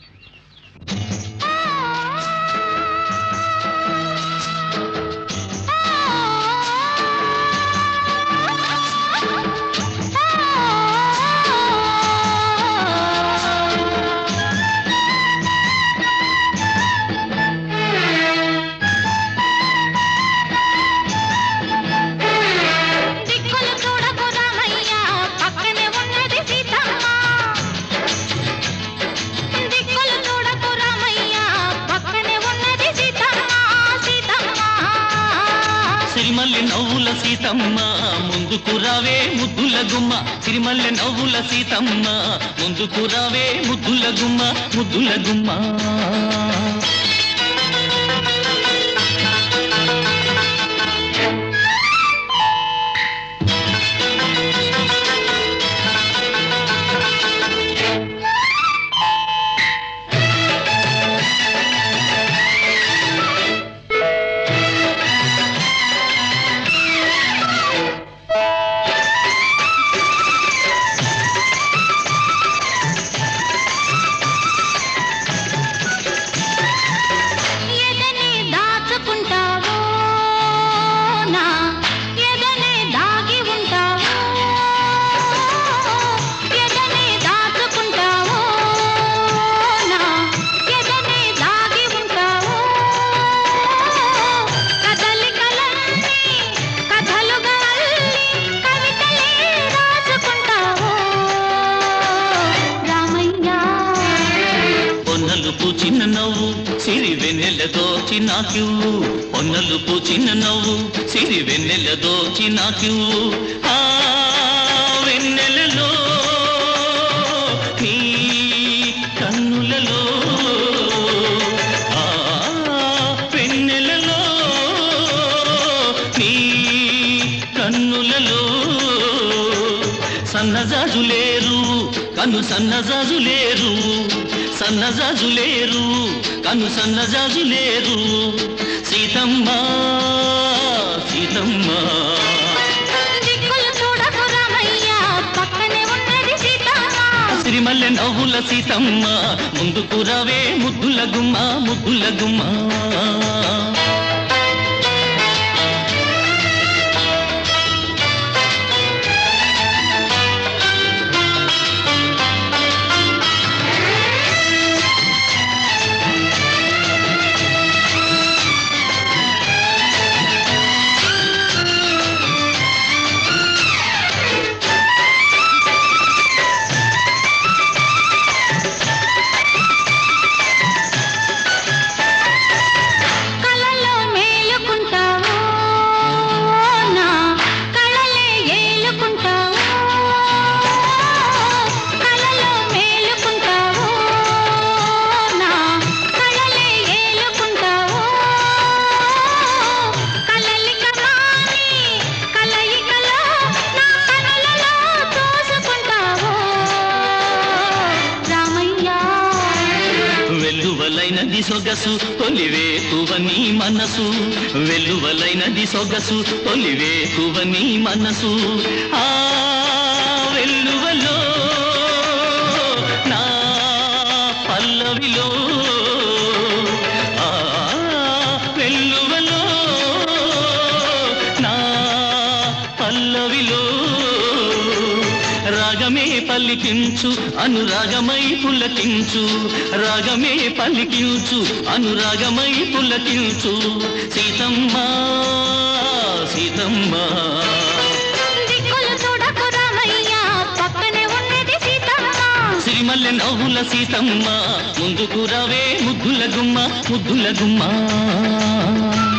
సిరిమల్లె నవ్వుల సీతమ్మ ముందుకు రావే ముద్దుల గుమ్మ సిరిమల్లె నవ్వుల సీతమ్మ ముందుకు రావే ముద్దుల గుమ్మ ముద్దుల గుమ్మ చిన్న నవ్వు సిరి వెన్నెల దోచి నాకివ్వు పొన్నలు పూచిన నవ్వు సిరి వెన్నెల దోచి నాకివ్వు ఆ వెన్నెలలో నీ కన్నులలో ఆ వెన్నెలలో నీ కన్నులలో సన్నజాజులేరు కన్ను సన్నజాజులేరు సన్నజాజులేరు కన్ను సన్నజాజులేరు సీతమ్మ సీతమ్మ సిరిమల్లె నవ్వుల సీతమ్మ ముందుకు రావే ముద్దుల గుమ్మ ముద్దుల గుమ్మ వెల్లువలైనది సొగసు తొలివేకువని మనసు వెల్లువలైనది సొగసు తొలివేకువని మనసు ఆ వెల్లువలో నా పల్లవిలో ఆ వెల్లువలో నా పల్లవిలో రాగమే పలికించు అనురాగమై పులకించు రాగమే పలికించు అనురాగమై పులకించు సీతమ్మ సీతమ్మ సిరిమల్లె నవ్వుల సీతమ్మ ముందుకు రావే ముద్దుల గుమ్మ ముద్దుల గుమ్మ